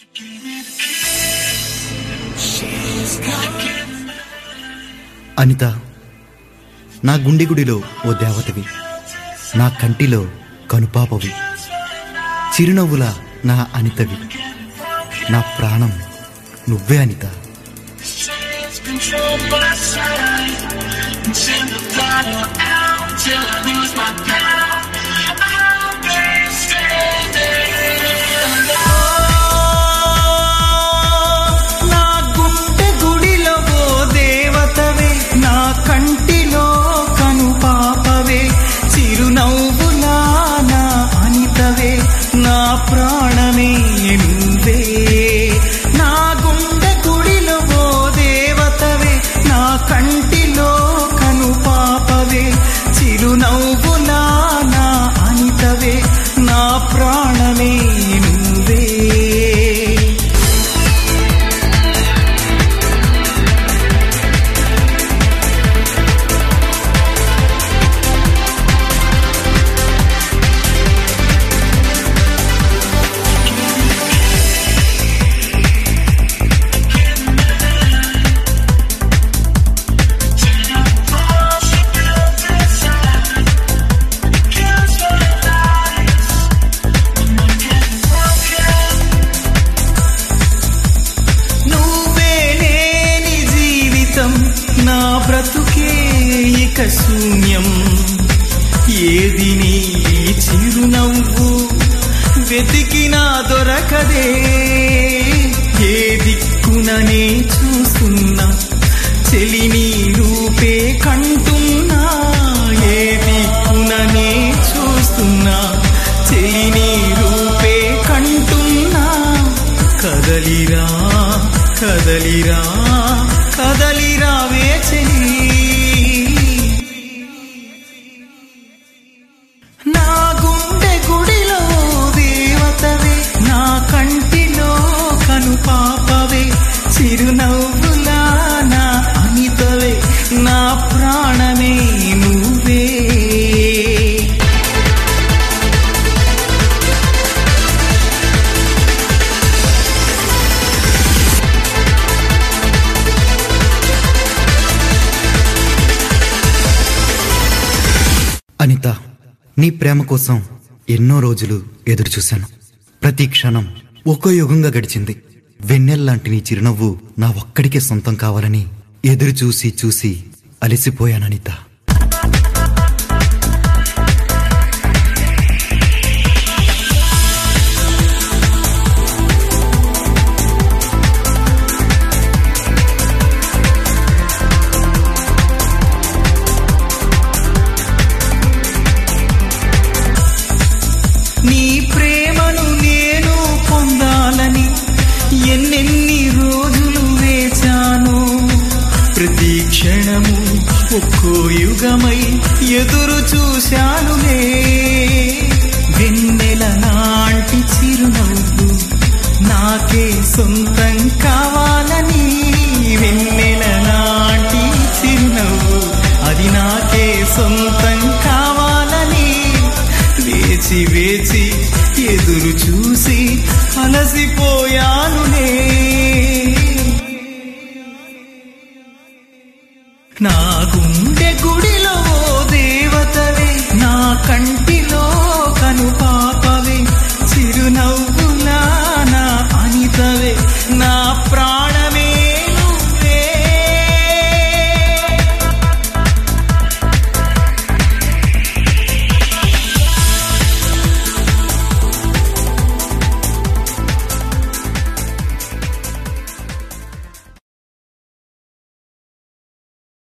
అనిత, నా గుండె గుడిలో ఓ దేవతవి, నా కంటిలో కనుపాపవి, చిరునవ్వుల నా అనితవి, నా ప్రాణం నువ్వే అనిత. నా గుండె గుడిలో ఓ దేవతవే, నా కంటిలో కనుపాపవే, చిరునవ్వులా నా అనితవే, నా ప్రాణమే నువ్వే. నా గుండె గుడిలో ఓ దేవతవే, నా కంటిలో కనుపాపవే, చిరునవ్వులా నా అనితవే, నా ప్రాణమే నువ్వే. నా బ్రతుకే ఇక శూన్యం, ఏది నీ చిరునవ్వు వెతికినా దొరకదే. ఏ దిక్కుననే చూస్తున్నా చెలి నీ రూపే కంటున్నా, ఏ దిక్కుననే చూస్తున్నా చెలి నీ రూపే కంటున్నా. కదలిరా కదలిరా కదలిరా వేచని, నా గుండె గుడిలో దేవతవే, నా కంటిలో కనుపాపవే, చిరునవ్వులా నా అనితవే, నా ప్రాణమే నువ్వే. అనిత, నీ ప్రేమ కోసం ఎన్నో రోజులు ఎదురు చూశాను. ప్రతి క్షణం ఒక్కో యుగంగా గడిచింది. వెన్నెల్లాంటి నీ చిరునవ్వు నా ఒక్కడికే సొంతం కావాలని ఎదురు చూసి చూసి అలసిపోయాననిత. నీ ప్రేమను నేను పొందాలని ఎన్నెన్ని రోజులు వేచాను. ప్రతి క్షణము ఒక్కో యుగమై ఎదురు చూశానులే. వెన్నెల నాటి చిరునవ్వు నాకే సొంతం కావాలని, వెన్నెల నాటి చిరునవ్వు అది నాకే సొంతం కావాలని వేచి వేచి ఎదురు చూసి అలసిపోయానులే. నా గుండె గుడిలో